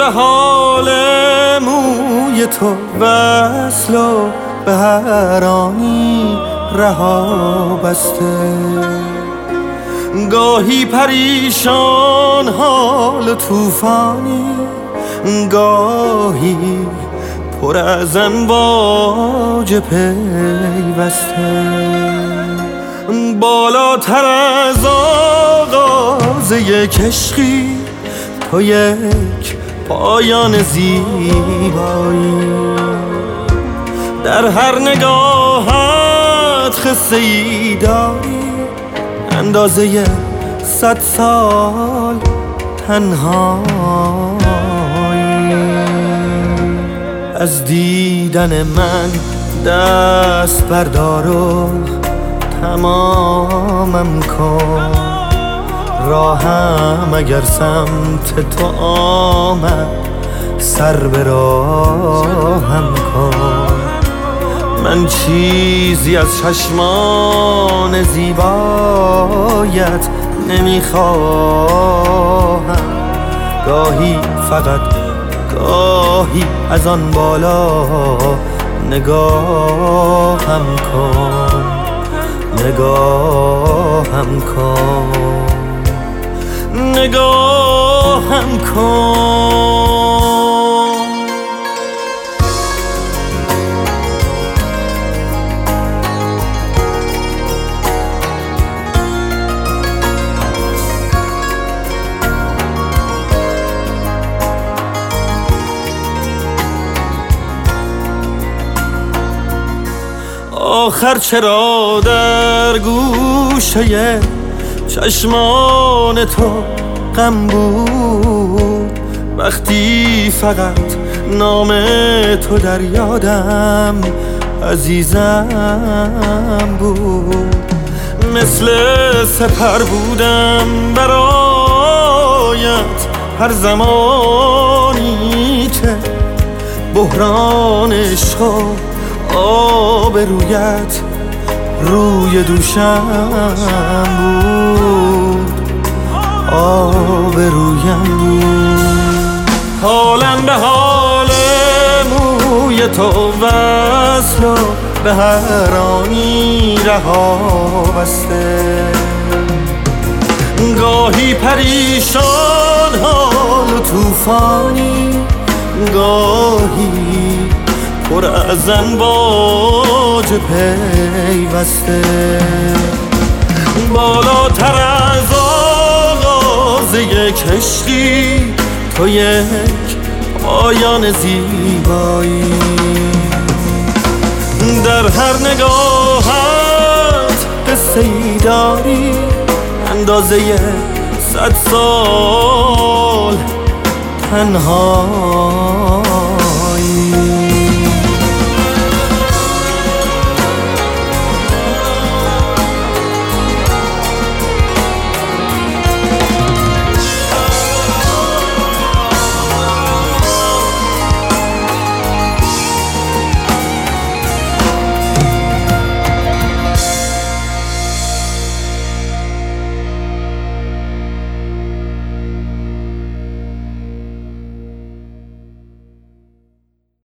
به حال موی تو وصل و به هر آنی رها بسته. گاهی پریشان حال طوفانی، گاهی پر از امواج پیوسته. بالاتر از آغاز یک عشقی تو یک پایان زیبایی. در هر نگاهت قصه ای داری، اندازه 100 سال تنهایی. از دیدن من دست بردار و تمامم کن. راهم اگر سمت تو آمد سر به راهم کن. من چیزی از چشمان زیبایت نمیخواهم. گاهی فقط گاهی از آن بالا نگاهم کن، نگاهم کن، نگاهم کن. آخر چرا در گوشه چشمان تو غم بود؟ وقتی فقط نام تو در یادم عزیزم بود. مثل سپر بودم برایت هر زمانی که بحران عشق و آب رویت روی دوشم بود، آب رویم بود. حالم به حال موی تو وصل و به هر آنی رها بسته. گاهی پریشان حال و طوفانی، گاهی پر از امواج پیوسته. بالاتر از آغاز یک عشقی تو یک پایان زیبایی. در هر نگاهت قصه ای داری، اندازه 100 سال تنها